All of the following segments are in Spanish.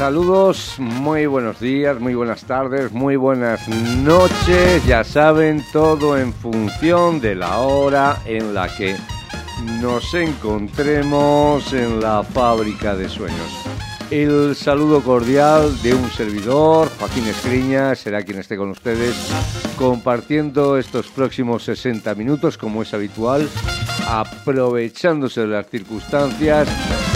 Saludos, muy buenos días, muy buenas tardes, muy buenas noches. Ya saben, todo en función de la hora en la que nos encontremos en la Fábrica de Sueños. El saludo cordial de un servidor, Joaquín Escriña, será quien esté con ustedes compartiendo estos próximos 60 minutos, como es habitual, aprovechándose de las circunstancias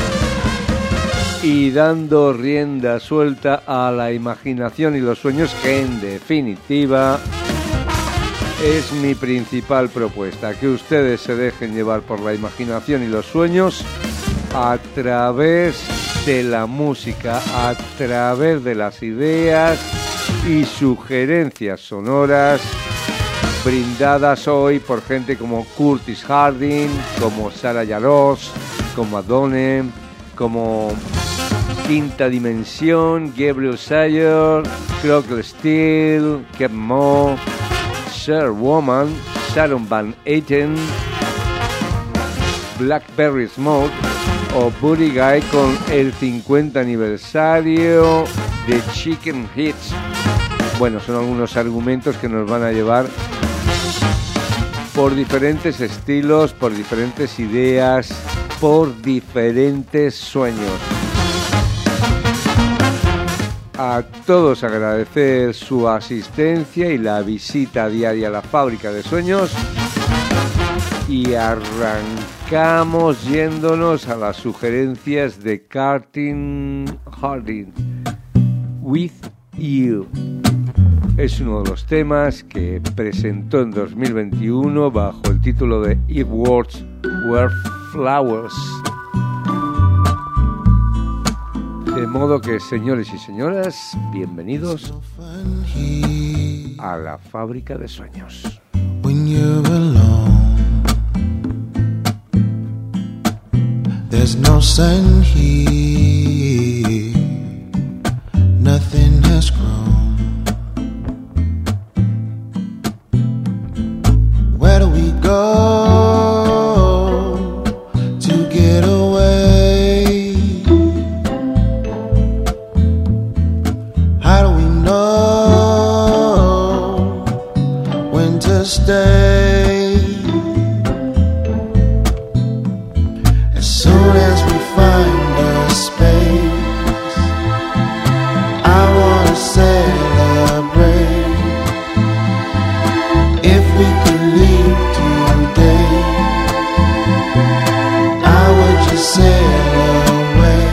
y dando rienda suelta a la imaginación y los sueños, que en definitiva es mi principal propuesta, que ustedes se dejen llevar por la imaginación y los sueños a través de la música, a través de las ideas y sugerencias sonoras brindadas hoy por gente como Curtis Harding, como Sarah Jarosz, como Adone, como Quinta Dimensión, Gabriel Sayer, Crocodile Steel, Kev Moe, Cher Woman, Sharon Van Etten, Blackberry Smoke o Buddy Guy con el 50 aniversario de Chicken Hits. Bueno, son algunos argumentos que nos van a llevar por diferentes estilos, por diferentes ideas, por diferentes sueños. A todos agradecer su asistencia y la visita diaria a la Fábrica de Sueños. Y arrancamos yéndonos a las sugerencias de Curtis Harding. With You. Es uno de los temas que presentó en 2021 bajo el título de If Words Were Flowers. De modo que, señores y señoras, bienvenidos a la Fábrica de Sueños. When you're alone, there's no sun here, nothing has grown. Where do we go to get away? How do we know when to stay? As soon as we find a space, I wanna celebrate. If we could leave today, I would just sail away.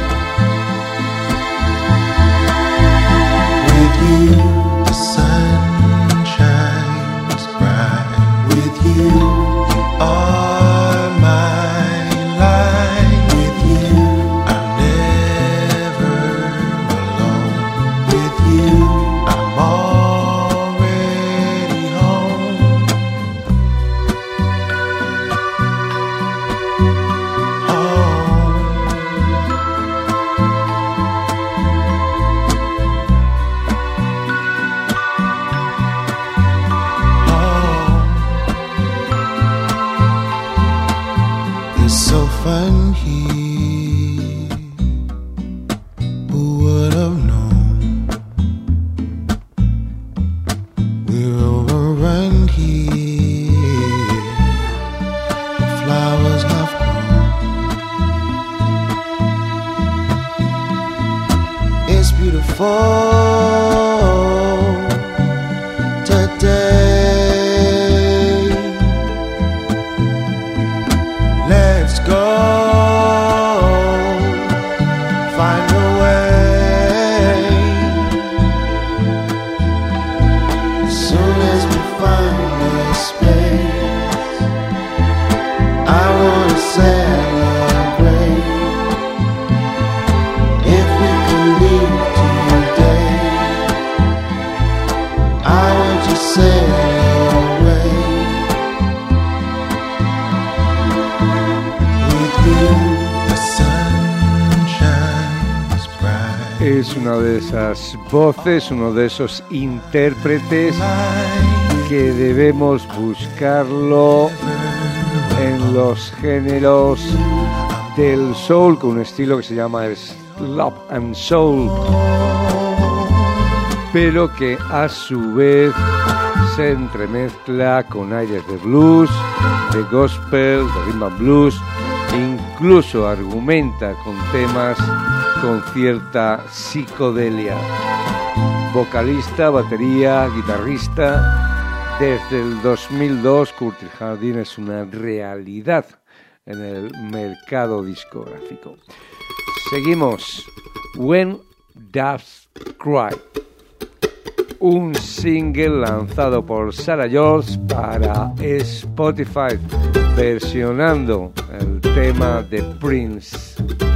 With you, the sun shines bright. With you, you are my light. With you, I'm never alone. With you, I'm already home. It's so fun here. Who would have known? We're overrun here. The flowers have grown. It's beautiful today. Let's go find a way. As soon as we find a space, I wanna celebrate. If we could leave today, I would just sail away. With you, the sun shines bright. Es una de esas voces, uno de esos intérpretes que debemos buscarlo en los géneros del soul, con un estilo que se llama Love and Soul, pero que a su vez se entremezcla con aires de blues, de gospel, de rhythm and blues, incluso argumenta con temas con cierta psicodelia. Vocalista, batería, guitarrista. Desde el 2002 Curtis Harding es una realidad en el mercado discográfico. Seguimos. When Doves Cry, un single lanzado por Sarah George para Spotify, versionando el tema de Prince.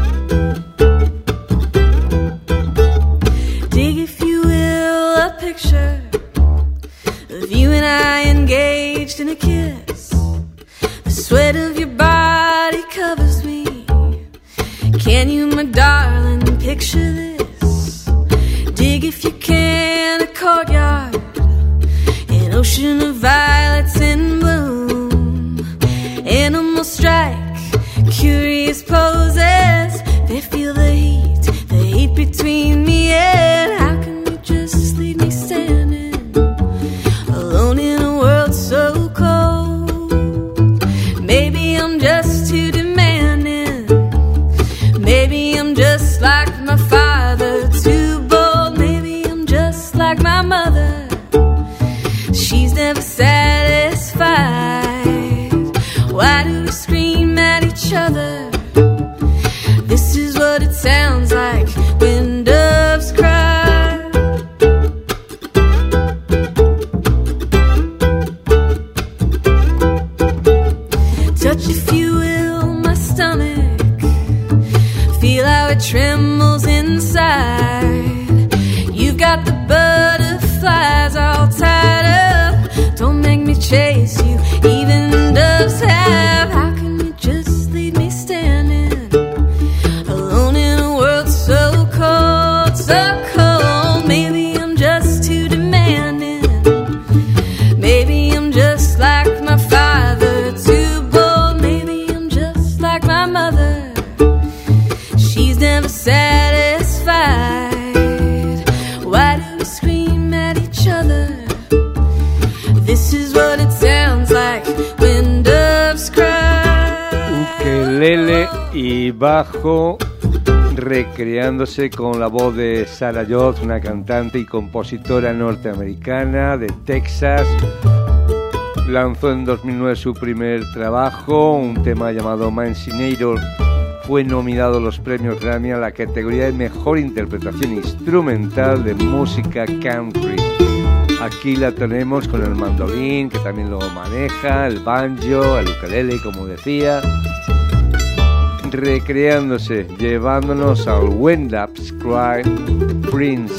Dig, if you will, a picture of you and I engaged in a kiss. The sweat of your body covers me. Can you, my darling, picture this? Dig, if you can, a courtyard, an ocean of violets in bloom. Animals strike curious poses. They feel the heat between me and how can you just leave me standing alone in a world so cold? Maybe I'm just too demanding. Maybe I'm just like my father, too bold. Maybe I'm just like my mother. She's never satisfied. Why do we scream at each other? This is what it sounds like when doves cry. Touch, if you will, my stomach. Feel how it trembles inside. You've got the butterflies all tied up. Don't make me chase you, even doves have. How can you just leave me standing alone in a world so cold, so cold? Maybe I'm just too demanding. Maybe I'm just like my father, too bold. Maybe I'm just like my mother. She's never satisfied. Why do we scream at each other? This is what it sounds like when doves cry. Ukelele y bajo, recreándose con la voz de Sarah George, una cantante y compositora norteamericana de Texas. Lanzó en 2009 su primer trabajo, un tema llamado Mansionator. Fue nominado a los premios Grammy a la categoría de Mejor Interpretación Instrumental de Música Country. Aquí la tenemos con el mandolín, que también lo maneja, el banjo, el ukelele, como decía, recreándose, llevándonos al When Doves Cry, Prince.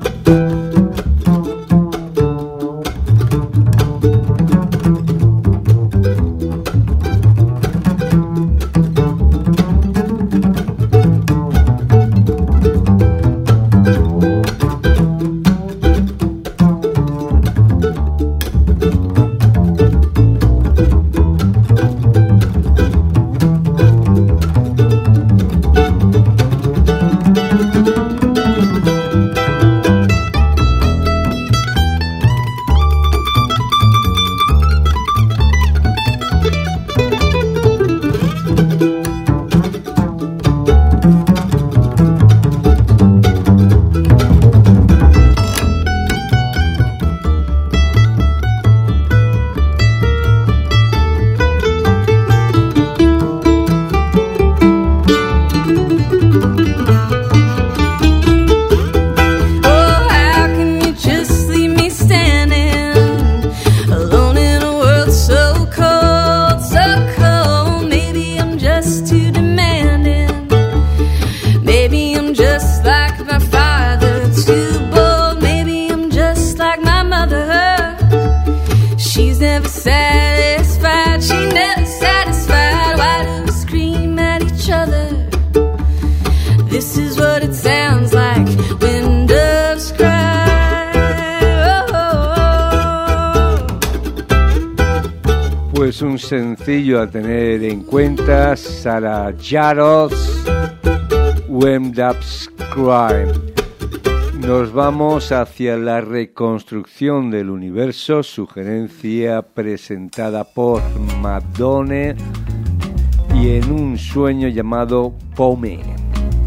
Pues un sencillo a tener en cuenta, Sarah Jarosz, When Doves Cry. Nos vamos hacia la reconstrucción del universo, sugerencia presentada por Madonna y en un sueño llamado Pome.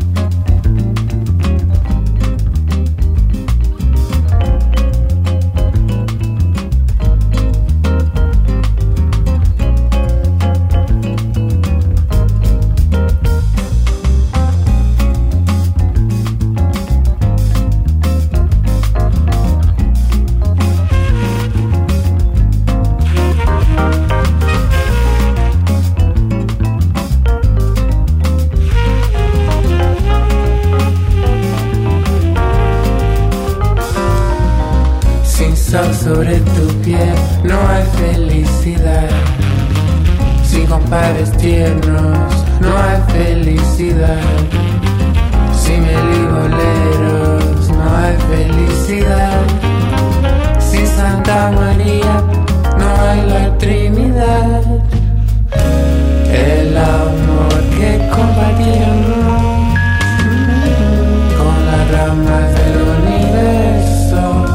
Sobre tu piel no hay felicidad. Sin compadres tiernos no hay felicidad. Sin mil y boleros no hay felicidad. Sin Santa María no hay la Trinidad. El amor que compartíamos con las ramas del universo.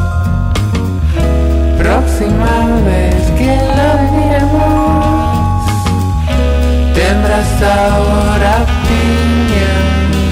Próxima vez que lo veamos tendrá sabor a piña.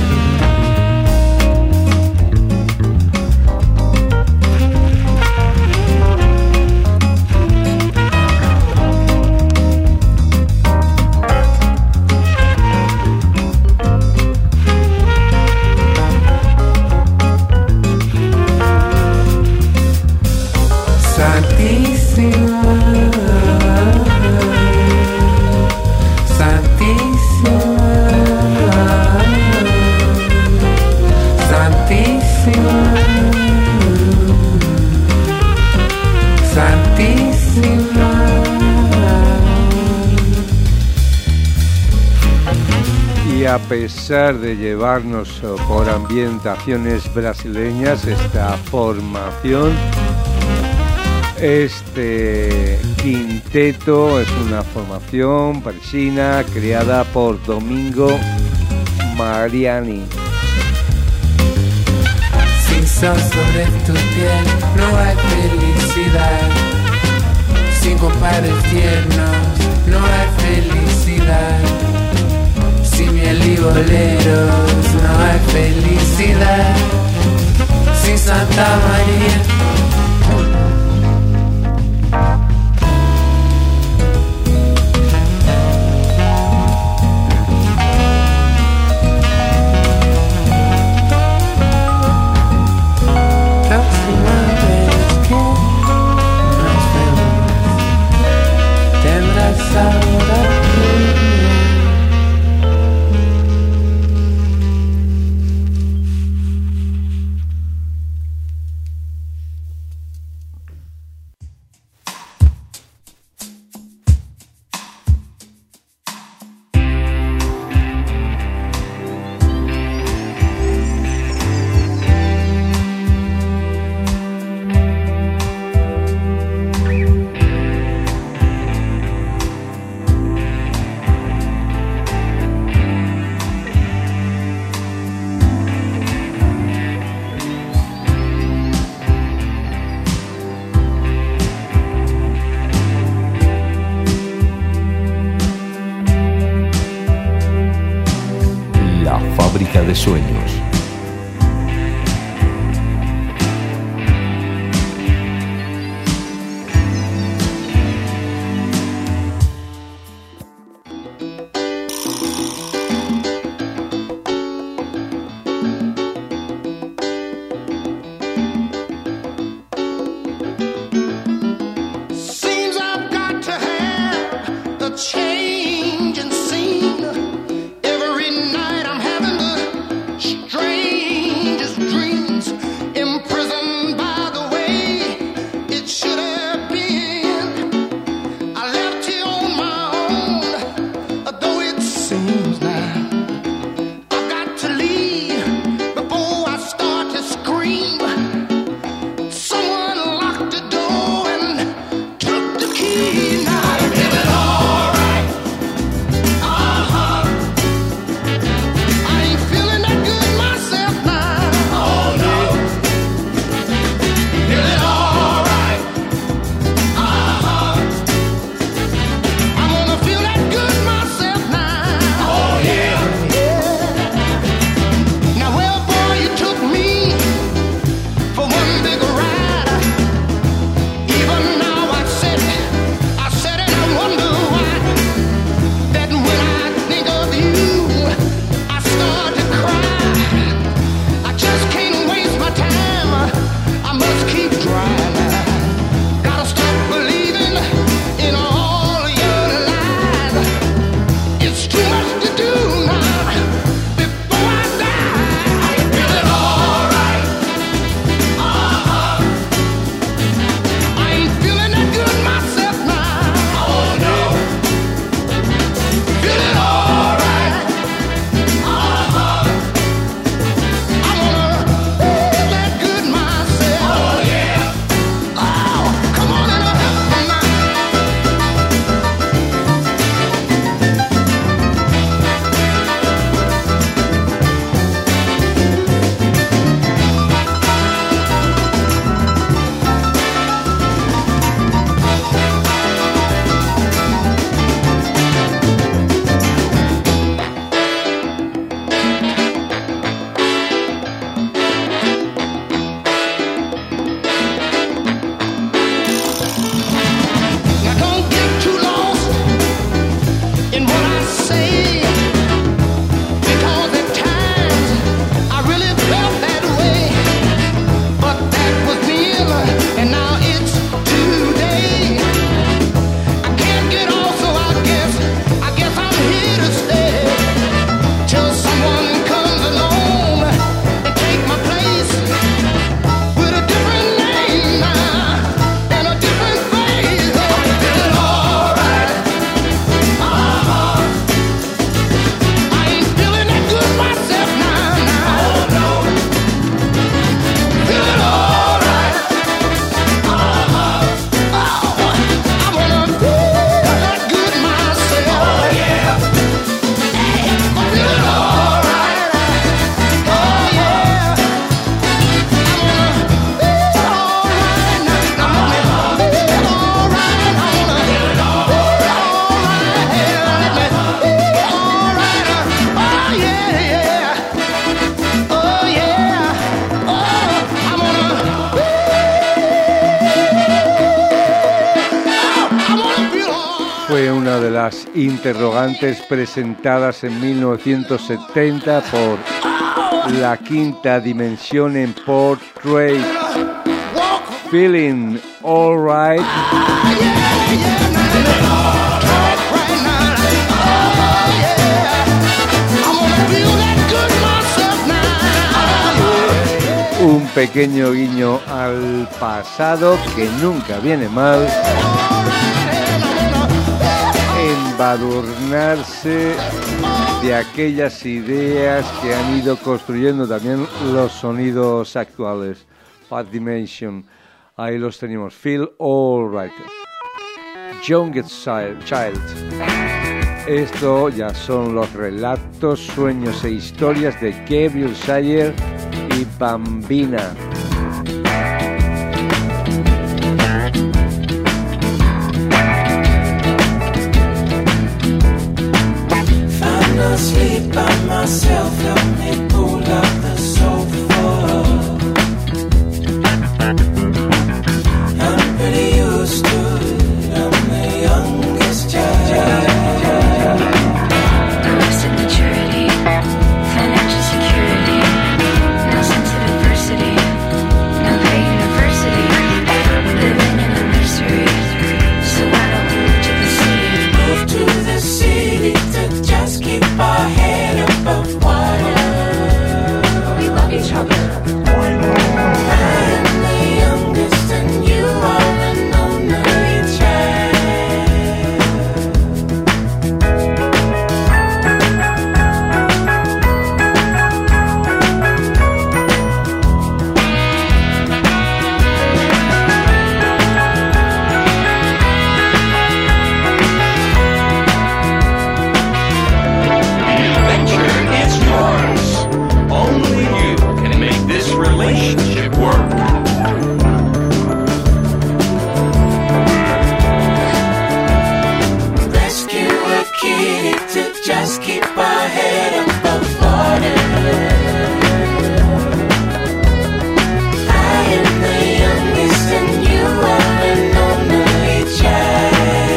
A pesar de llevarnos por ambientaciones brasileñas esta formación, este quinteto es una formación parisina creada por Domingo Mariani. Sin sol sobre tu piel no hay felicidad. Sin compadres tiernos no hay felicidad. Sin miel y boleros no hay felicidad. Sin Santa María. Próxima vez que nos vemos tendrás sabor a piña. De sueños. Seems I've got to have a change in scene. Every night I'm having the strength Las interrogantes presentadas en 1970 por La Quinta Dimensión en Portrait. Feeling Alright. Un pequeño guiño al pasado que nunca viene mal. Embadurnarse de aquellas ideas que han ido construyendo también los sonidos actuales. Fat Dimension, ahí los tenemos. Feel Alright. Youngest Child. Esto ya son los relatos, sueños e historias de Gabriel Sayer y Bambina. Sleep by myself, help me pull out the sofa. I'm pretty used to it, I'm the youngest child. Arrested maturity, financial security, no sense of adversity, no great university, living in a nursery, so why don't we move to the city? Move to the city to just keep our head above water. We love each other. I am the youngest and you are an only child. Adventure is yours. Only you can make this relationship work. Rescue a kitty to just keep our head above water. I am the youngest and you are an only child.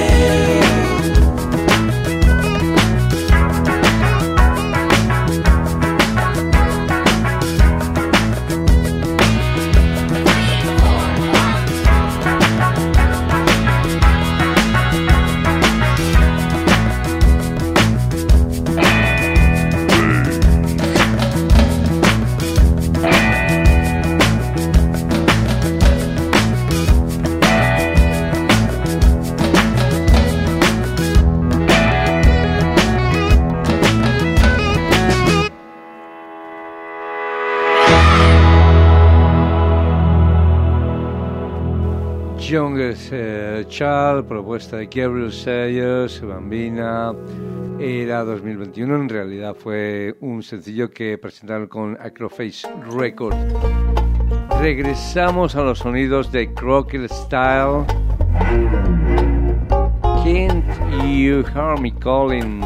Youngest Child, propuesta de Gabriel Sayers, Bambina, era 2021, en realidad fue un sencillo que presentaron con Acroface Records. Regresamos a los sonidos de Crocker Style. Can't You Hear Me Calling?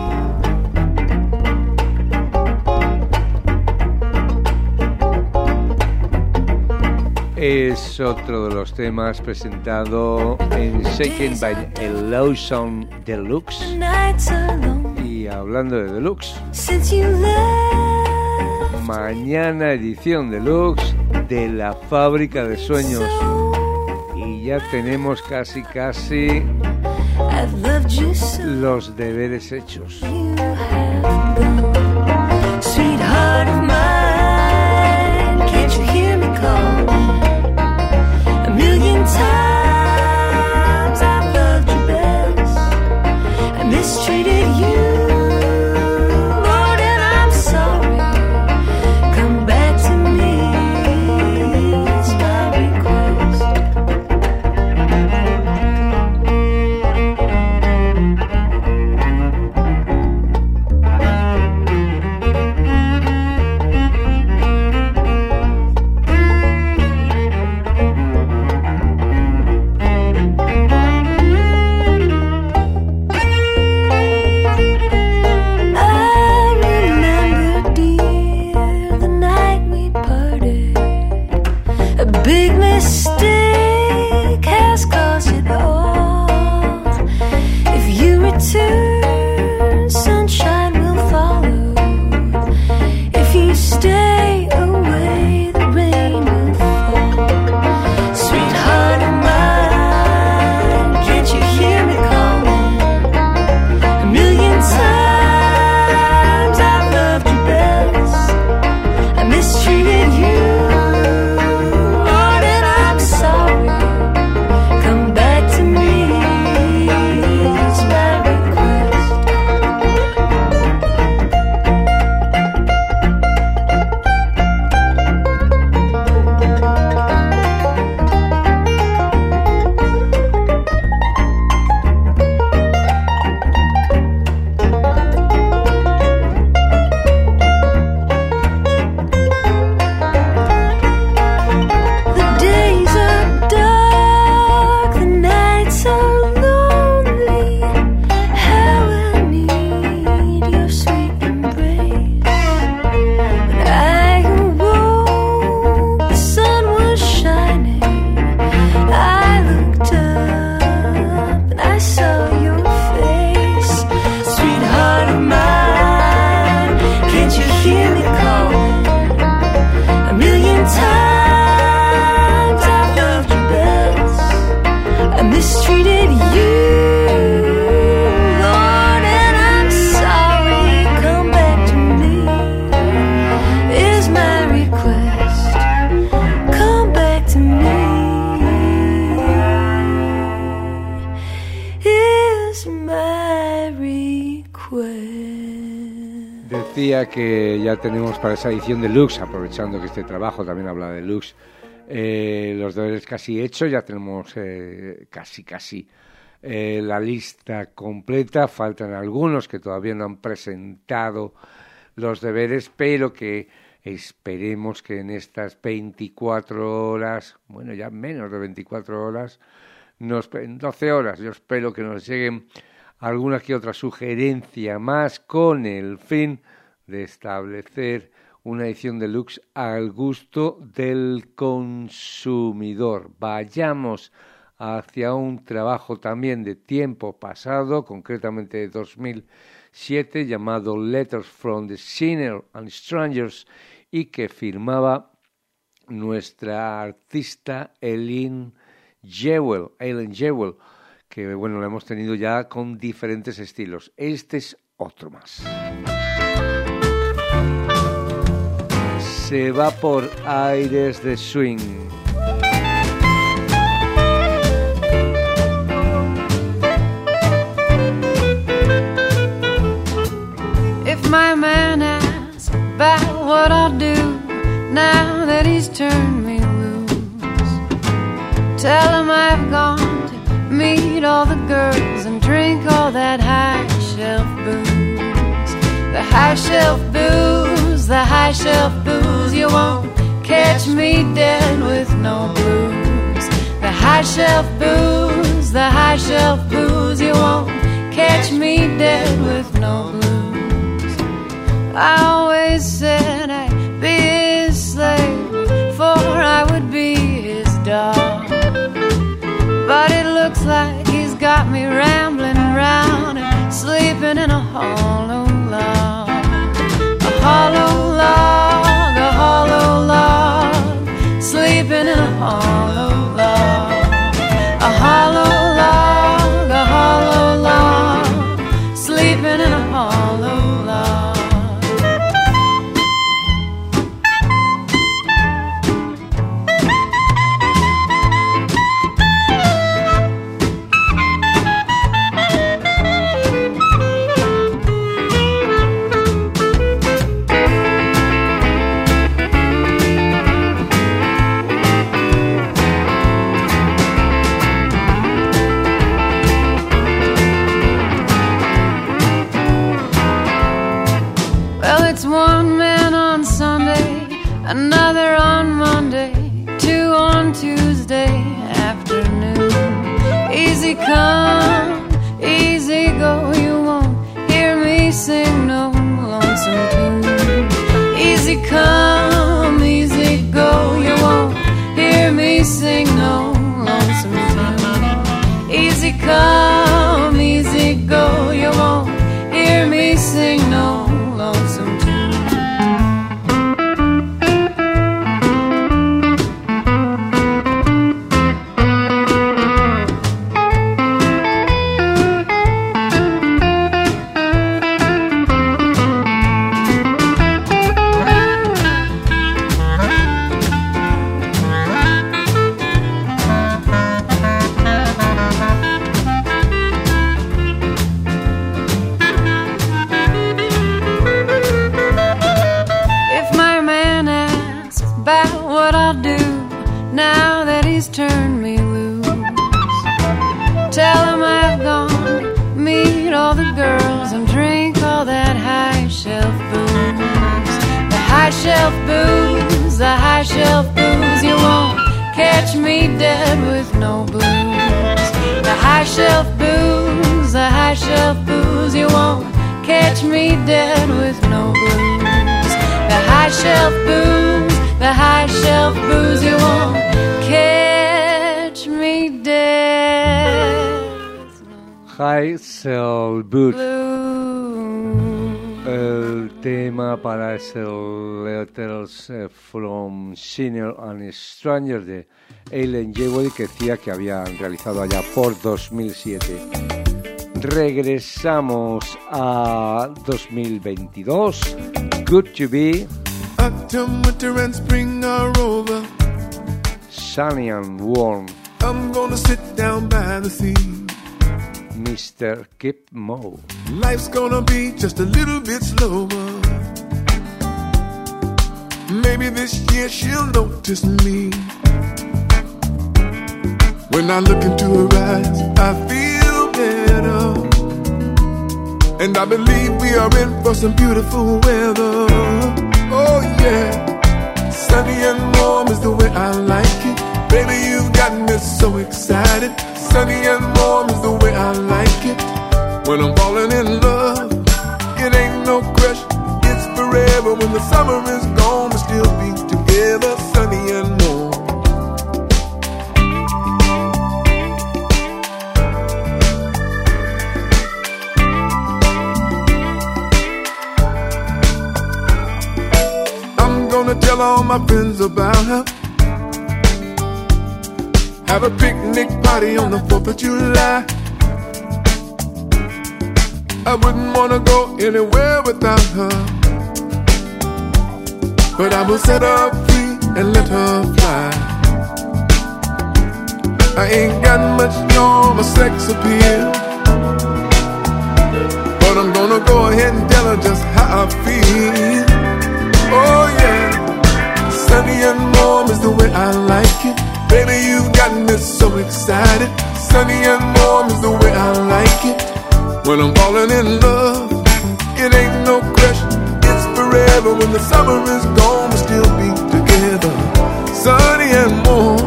Es otro de los temas presentado en Shaken by a Low Sound Deluxe. Nights alone Y hablando de Deluxe, since you left. mañana edición Deluxe de La Fábrica de Sueños. Y ya tenemos casi I've loved you so. los deberes hechos. You have gone, sweetheart of mine. Can't you hear me call? A million times I've loved you best. I mistreated you, Lord, and I'm sorry. Come back to me, it's my request. decía que ya tenemos para esa edición deluxe, aprovechando que este trabajo también habla de deluxe, los deberes casi hechos, ya tenemos casi la lista completa. Faltan algunos que todavía no han presentado los deberes, pero que esperemos que en estas 24 horas, bueno, ya menos de 24 horas, en 12 horas, yo espero que nos lleguen alguna que otra sugerencia más con el fin de establecer una edición deluxe al gusto del consumidor. Vayamos hacia un trabajo también de tiempo pasado, concretamente de 2007, llamado Letters from the Sinner and Strangers, y que firmaba nuestra artista Eileen Jewell, que bueno, la hemos tenido ya con diferentes estilos. Este es otro más. Se va por aires de swing. If my man asks about what I'll do now that he's turned me loose, tell him I've gone to meet all the girls and drink all that high shelf booze. The high shelf booze, the high shelf booze. You won't catch me dead with no blues. The high shelf booze, the high shelf booze. You won't catch me dead with no blues. I always said I'd be his slave before I would be his dog. But it looks like he's got me rambling around and sleeping in a hollow log. A hollow log, a hollow log, sleeping in a hollow log. A hollow log, a hollow log, sleeping in a hollow log. One man on Sunday, another on Monday, two on Tuesday afternoon. Easy come, easy go, you won't hear me sing no lonesome tune. Easy come, easy go, you won't hear me sing no lonesome tune. Easy come, easy go, you won't hear me sing no lonesome tune. Turn me loose. Tell him I've gone to meet all the girls and drink all that high shelf booze. The high shelf booze, the high shelf booze. You won't catch me dead with no blues. The high shelf booze, the high shelf booze. You won't catch me dead with no blues. The high shelf booze, the high shelf booze. You won't catch me dead. High Shelf Boots. El tema para ese Letters from Sinner and Stranger de Eileen Jewell, que decía que habían realizado allá por 2007. Regresamos a 2022. Good to be. Autumn, winter and spring are over. Sunny and warm. I'm gonna sit down by the sea. Mr. Kip Moe. Life's gonna be just a little bit slower. this year she'll notice me. When I look into her eyes, I feel better. And I believe we are in for some beautiful weather. Oh yeah, sunny and warm is the way I like it. Baby, you've got me so excited. Sunny and warm is the way I like it. When I'm falling in love, it ain't no question, it's forever. When the summer is gone, we'll still be together, sunny and warm. I'm gonna tell all my friends about her. Have a picnic party on the 4th of July. I wouldn't wanna go anywhere without her, but I will set her free and let her fly. I ain't got much charm or sex appeal, but I'm gonna go ahead and tell her just how I feel. Oh yeah, sunny and warm is the way I like it. Baby, you've got me so excited. Sunny and warm is the way I like it. When I'm falling in love, it ain't no question, it's forever. When the summer is gone, we'll still be together, sunny and warm.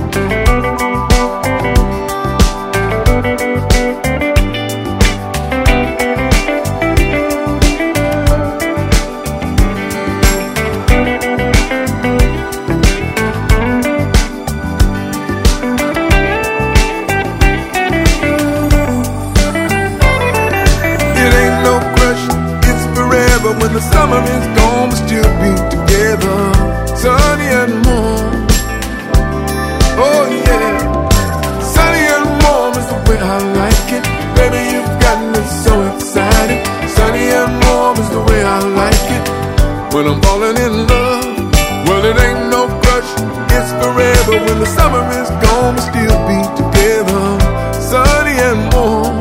When the summer is gone, we'll still be together, sunny and warm. Oh yeah, sunny and warm is the way I like it. Baby, you've got me so excited. Sunny and warm is the way I like it. When I'm falling in love, well it ain't no crush, it's forever. When the summer is gone, we'll still be together, sunny and warm.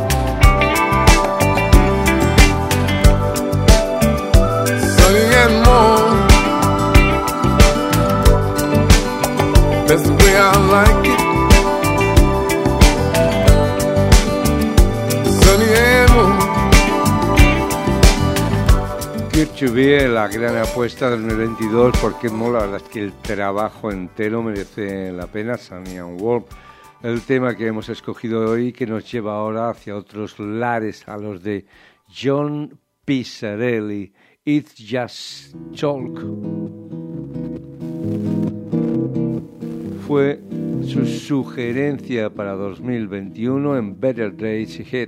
That's the way I like it. Sunny and warm. Kurt Chubby, la gran apuesta del 2022, porque mola, la verdad es que el trabajo entero merece la pena. Sunny and warm, el tema que hemos escogido hoy, que nos lleva ahora hacia otros lares, a los de John Pizzarelli. It's Just Talk. Fue su sugerencia para 2021 en Better Days Ahead.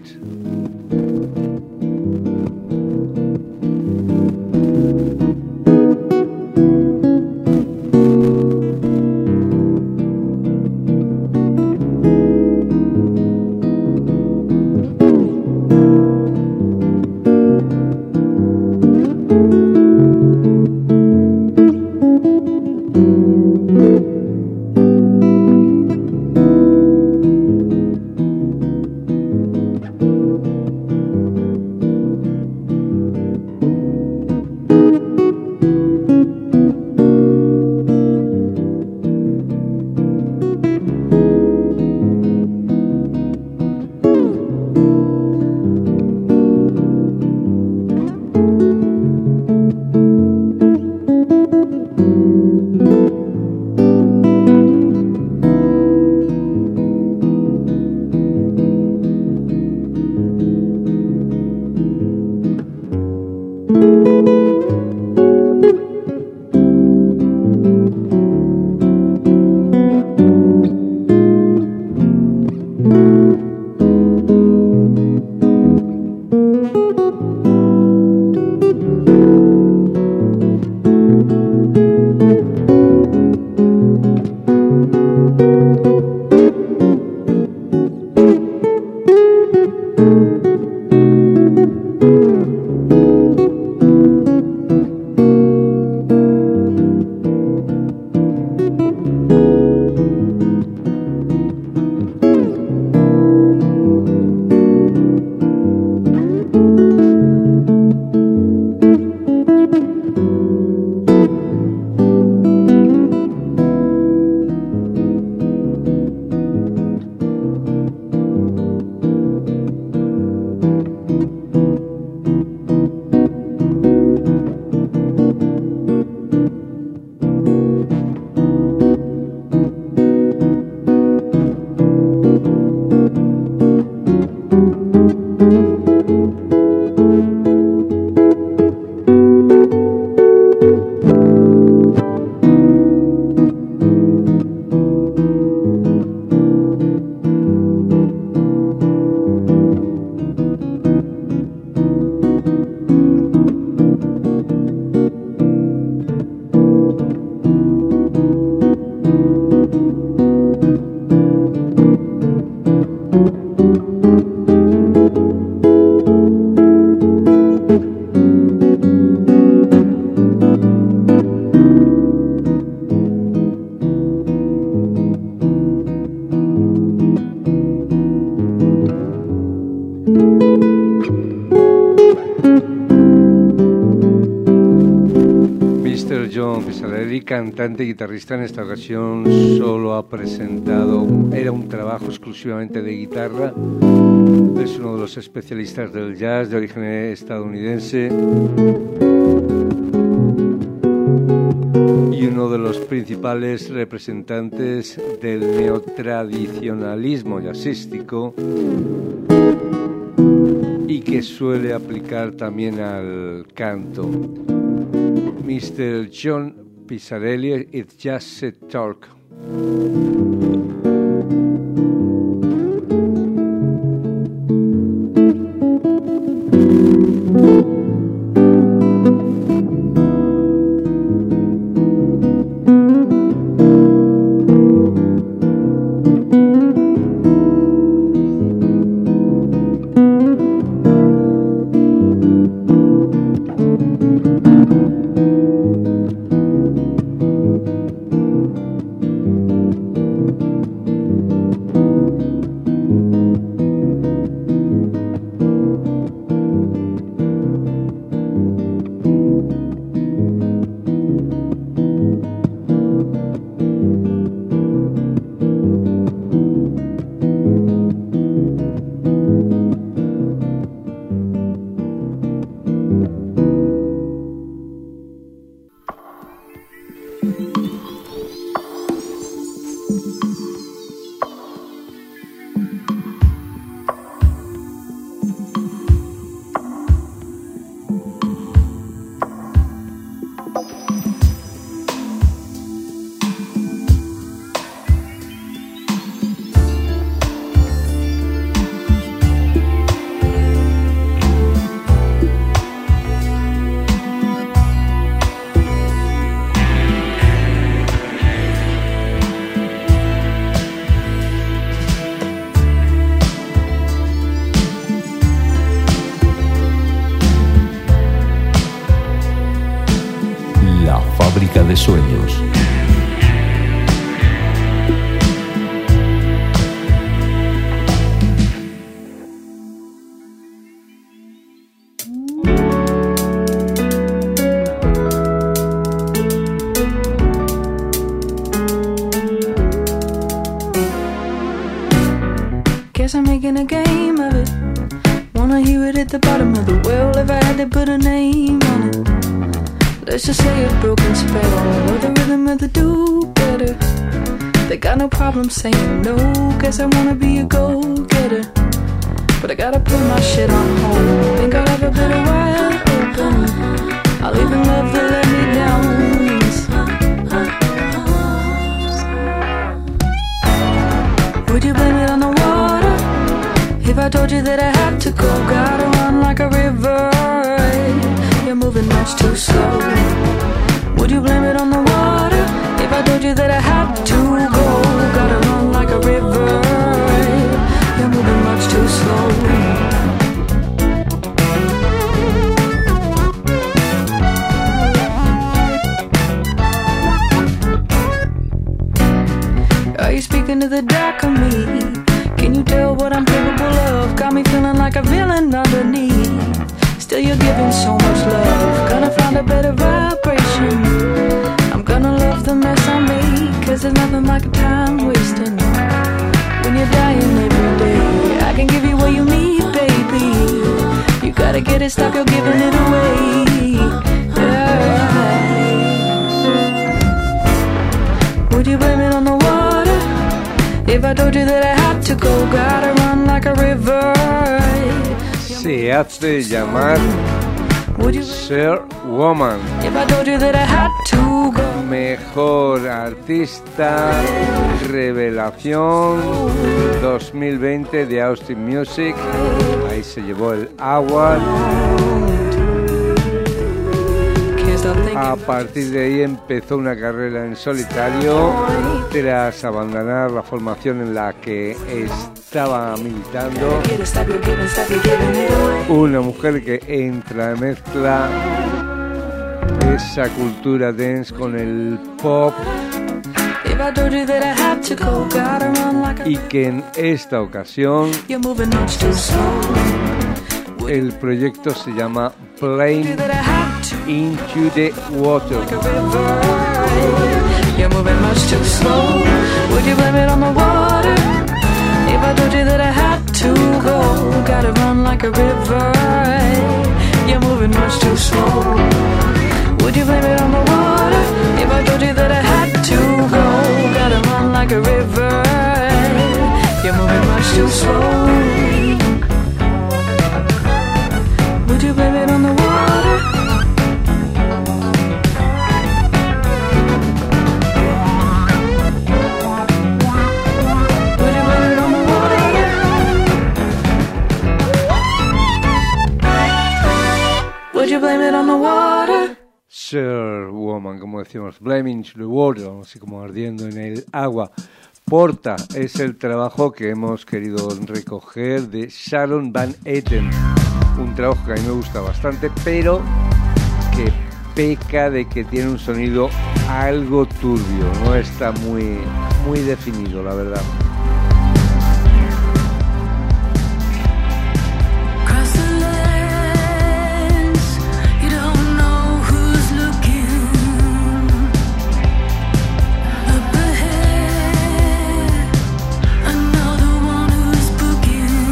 Mr. John Pizzarelli, cantante y guitarrista. En esta ocasión solo ha presentado, era un trabajo exclusivamente de guitarra. Es uno de los especialistas del jazz de origen estadounidense y uno de los principales representantes del neotradicionalismo jazzístico, y que suele aplicar también al canto. Mr. John Pizzarelli, It's Just a Talk. Fábrica de sueños. Guess I'm making a game of it. Wanna hear it at the bottom of the well if I had to put a name on it. Let's just say a broken spell, or the rhythm of the do-better. They got no problem saying no, guess I wanna be a go-getter. But I gotta put my shit on hold, think I'll have a better wide open. I'll even love the let me downs. Would you blame it on the water? If I told you that I had to go, gotta run like a river. You're moving much too slow. Would you blame it on the water? If I told you that I had to go, gotta run like a river. You're moving much too slow. Are you speaking to the dark of me? Can you tell what I'm capable of? Got me feeling like a villain underneath. Still you're giving so much love. Gonna find a better vibration. I'm gonna love the mess I make, 'cause there's nothing like a time wasting. When you're dying every day, I can give you what you need, baby. You gotta get it, stop, you're giving it away. Yeah. Would you blame it on the water? If I told you that I had to go, gotta run like a river. Se hace llamar Sir Woman. Mejor artista revelación 2020 de Austin Music. Ahí se llevó el Award. A partir de ahí empezó una carrera en solitario tras abandonar la formación en la que estaba militando. Una mujer que entremezcla esa cultura dance con el pop y que en esta ocasión el proyecto se llama Plain Into the Water. like a river. You're moving much too slow. Would you blame it on the water? If I told you that I had to go, gotta run like a river. You're moving much too slow. Would you blame it on the water? If I told you that I had to go, gotta run like a river. You're moving much too slow. Would you blame it on the water? Would you blame it on the water? Would you blame it on the water? Sir Woman, como decimos, Blaming the Water, así como ardiendo en el agua. Porta es el trabajo que hemos querido recoger de Sharon Van Etten. Un trabajo que a mí me gusta bastante, pero que peca de que tiene un sonido algo turbio, no está muy definido, la verdad. Across the lands, you don't know who's looking. Up ahead, another one who's booking.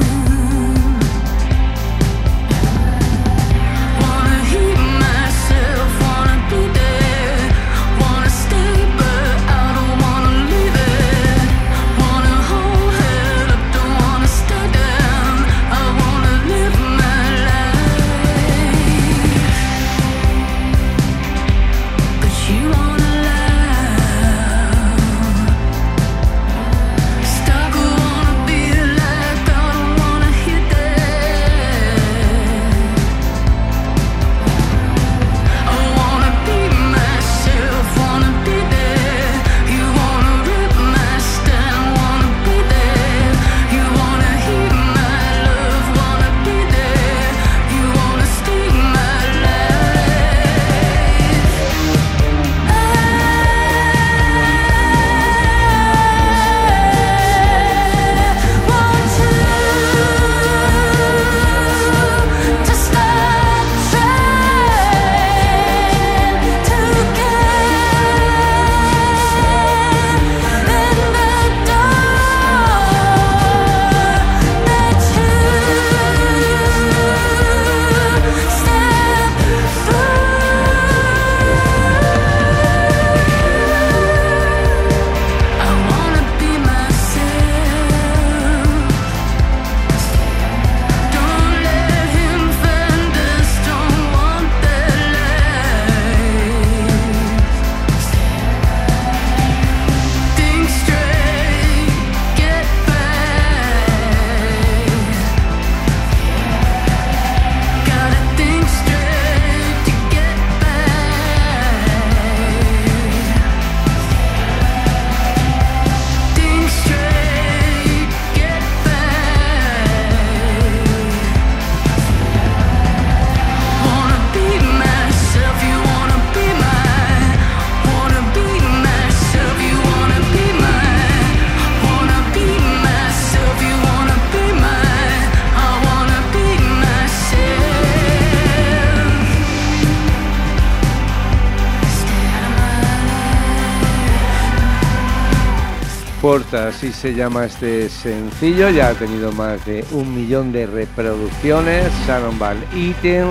Wanna heat myself, wanna be there, wanna stay, but I don't wanna leave it. Wanna hold head up, don't wanna stay down. I wanna live my life, but you wanna lie. Stuck, wanna be like, I don't wanna hit that. I wanna be myself, wanna be there. You wanna rip my style, wanna be there. You wanna heat my love, wanna be there. You wanna sting my life. I want to stop trying to get in the door. Let you step through. I wanna be myself. Don't let him find us. Don't want that life. Think straight, get back. Gotta think straight to get back. Think straight, get back. Wanna be myself, you wanna be mine. Wanna be myself, you wanna be mine. Wanna be myself, you wanna be mine. I wanna be myself. Stay out of my Porta, así se llama este sencillo, ya ha tenido más de 1 millón de reproducciones. Sharon Van Etten,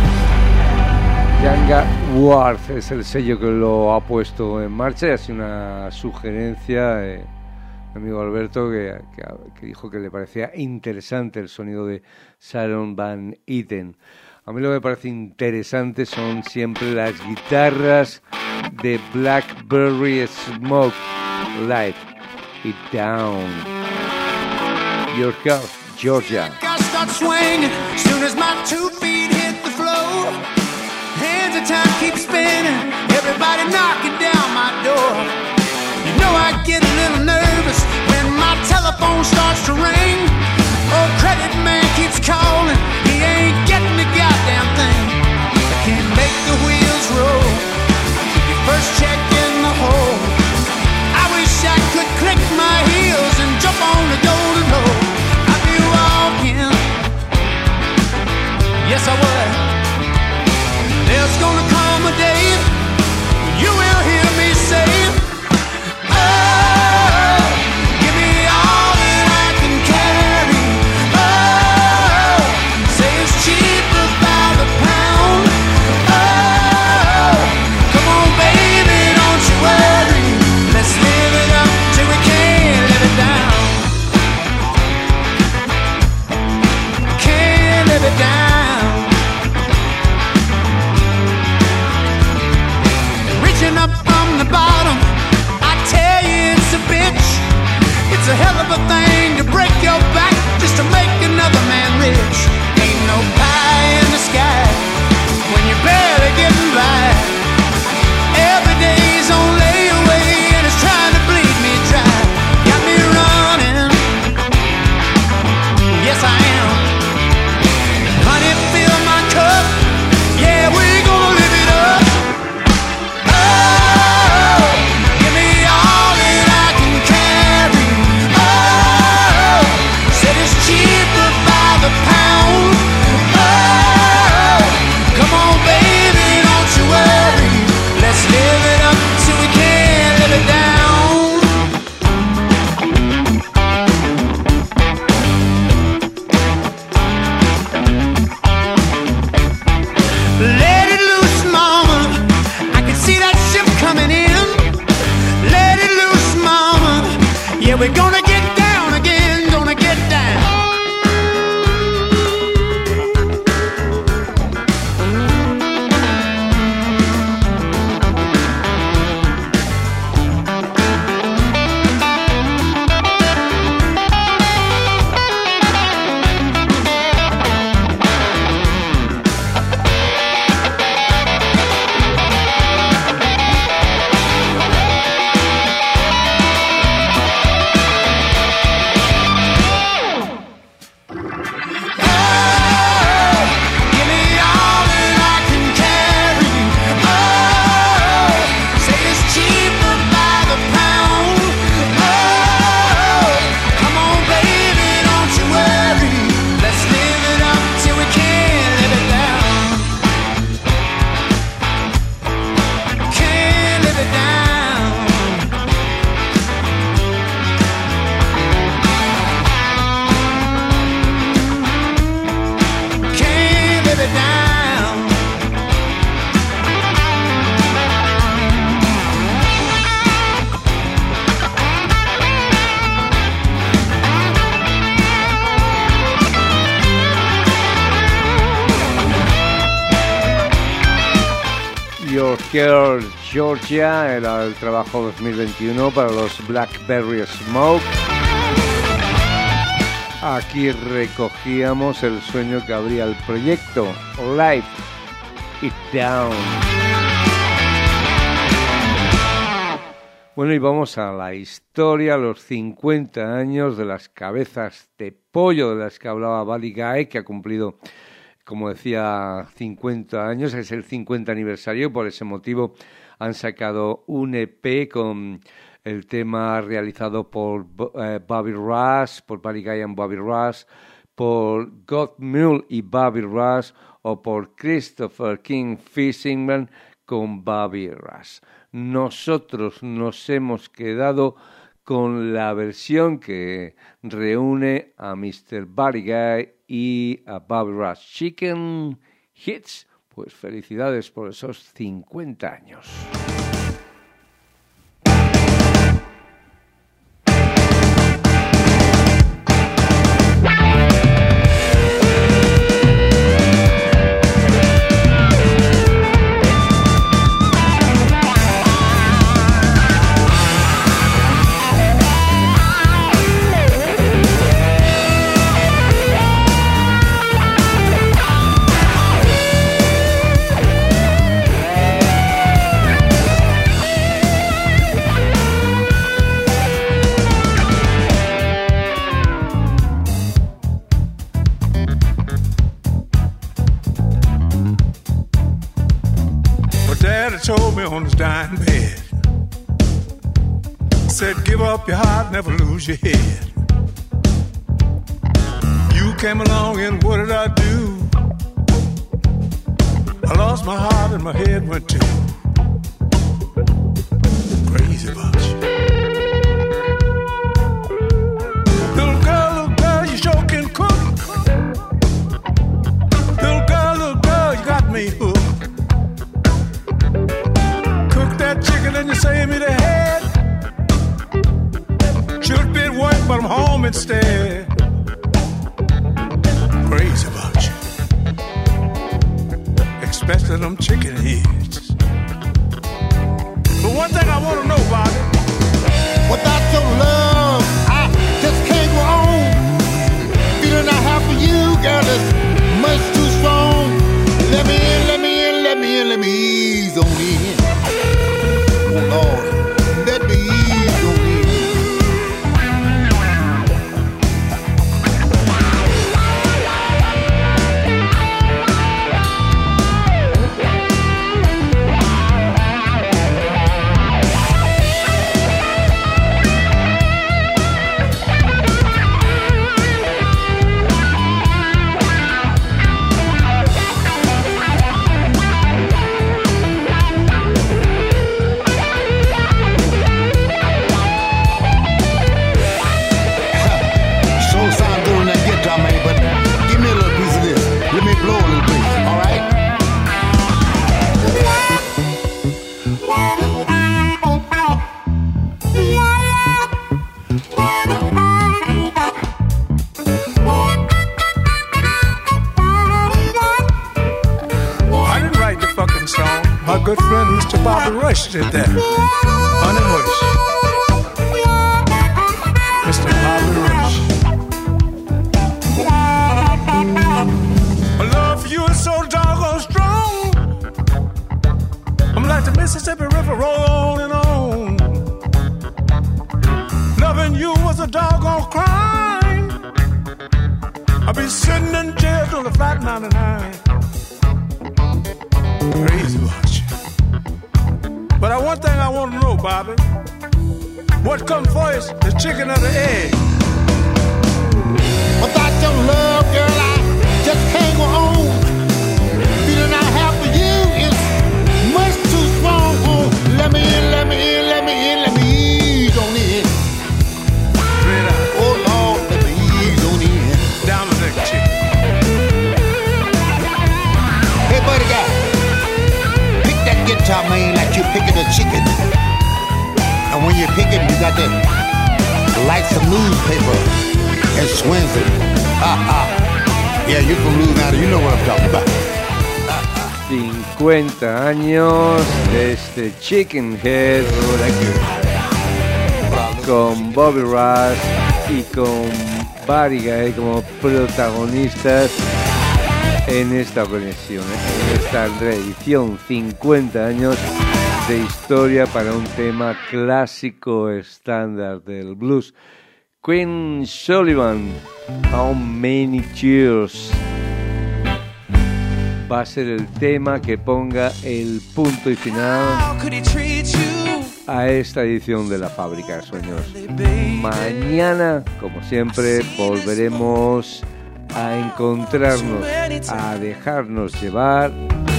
Yanga Worth es el sello que lo ha puesto en marcha y ha sido una sugerencia de mi amigo Alberto que dijo que le parecía interesante el sonido de Sharon Van Etten. A mí lo que me parece interesante son siempre las guitarras de Blackberry Smoke. Light It Down. Your house, Georgia. I start swinging soon as my 2 feet hit the floor. Hands of time keep spinning, everybody knocking down my door. You know I get a little nervous when my telephone starts to ring. Oh, credit man keeps calling, he ain't getting the goddamn thing. I can't make the wheels roll, your first check in the hole. I wish I could click my heels and jump on the golden road. I'd be walking, yes I would. There's gonna come Yeah, we're gonna get down again, gonna get down. Girl Georgia era el trabajo 2021 para los Blackberry Smoke. Aquí recogíamos el sueño que abría el proyecto, Live It Down. Bueno, y vamos a la historia, los 50 años de las cabezas de pollo de las que hablaba Buddy Guy, que ha cumplido, como decía, 50 años, es el 50 aniversario, por ese motivo han sacado un EP con el tema realizado por Bobby Rush, por Buddy Guy and Bobby Rush, por God Mule y Bobby Rush, o por Christopher King Fishingman con Bobby Rush. Nosotros nos hemos quedado con la versión que reúne a Mr. Buddy Guy y a Bobby Rush, Chicken Hits. Pues felicidades por esos 50 años. Told me on his dying bed, said give up your heart, never lose your head. You came along and what did I do? I lost my heart and my head went too. Crazy about you. Little girl, you sure can cook. Little girl, you got me hooked. That chicken and you save me the head. Should've been work, but I'm home instead. Crazy about you, especially them chicken heads. But one thing I wanna know about it, without your love, I just can't go on. Feeling I have for you, girl, is much too strong. Let me in, let me in, let me in, let me ease on in. Lord, let me ease on in. Mr. Bobby Rush did that. Honey Rush. Mr. Bobby Rush. My love for you is so doggone strong. I'm like the Mississippi River rolling on. Loving you was a doggone crime. I'll be sitting in jail till the flat 99. Crazy about you. But one thing I want to know, Bobby. What comes first, the chicken or the egg? Without your love, girl, I just can't go on. Feeling I have for you is much too strong. Let me in, let me in, let me in, let me ease on in. Oh Lord, let me ease on in. Dominic chicken. Hey, buddy guy, pick that guitar, man, like you're picking a chicken. And when you pick it, you got to light some newspaper and swings it. Yeah, you from Louisiana, you know what I'm talking about. 50 años de este Chicken Head con Bobby Rush y con Buddy Guy como protagonistas en esta conexión, en esta reedición. 50 años de historia para un tema clásico estándar del blues. Queen Sullivan, How Many Tears, va a ser el tema que ponga el punto y final a esta edición de La Fábrica de Sueños. Mañana, como siempre, volveremos a encontrarnos, a dejarnos llevar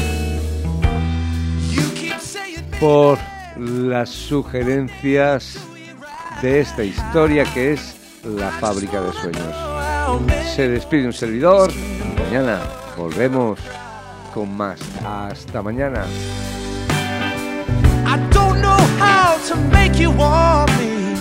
por las sugerencias de esta historia que es La Fábrica de Sueños. Se despide un servidor. Mañana volvemos con más. Hasta mañana. I don't know how to make you want me,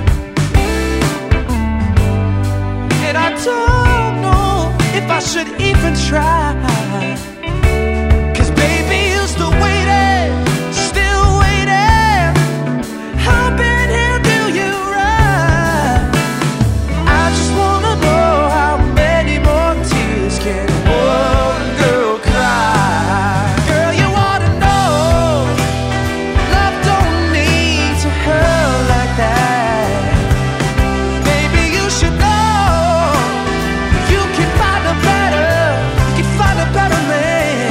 and I don't know if I should even try. 'Cause baby, you're still waiting, still waiting. I've been here till you right. I just wanna know how many more tears can one girl cry. Girl, you ought to know love don't need to hurt like that. Maybe you should know you can find a better man.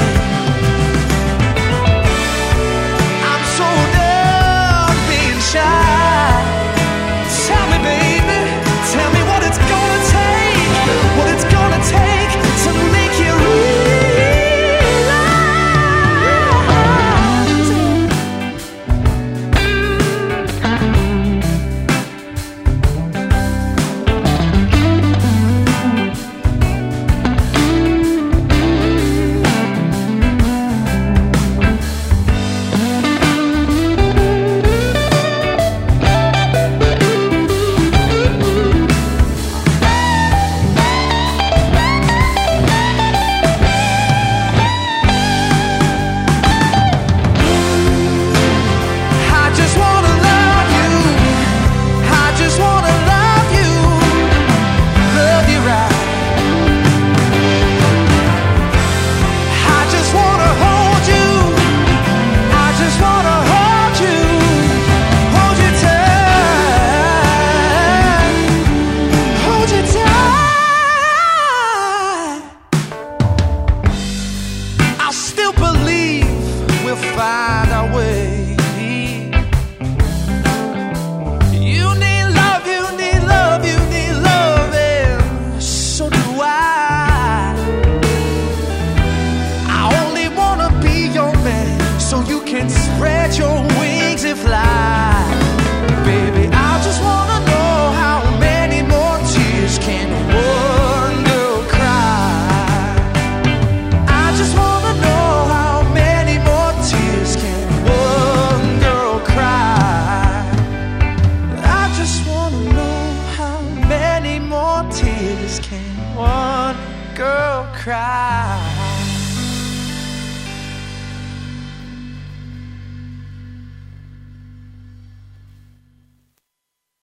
I'm so done being shy. Tell me, baby, tell me what it's gonna take to make you I just wanna love you. I just wanna love you right. I just wanna hold you. I just wanna hold you tight. I still believe we'll find our way. You need love, you need love, you need loving. So do I. I only wanna be your man, so you can spread your wings and fly. Baby, I just wanna know how many more tears can one girl cry. I just wanna know how many more tears can one girl cry. I just wanna know how many more tears can one girl cry.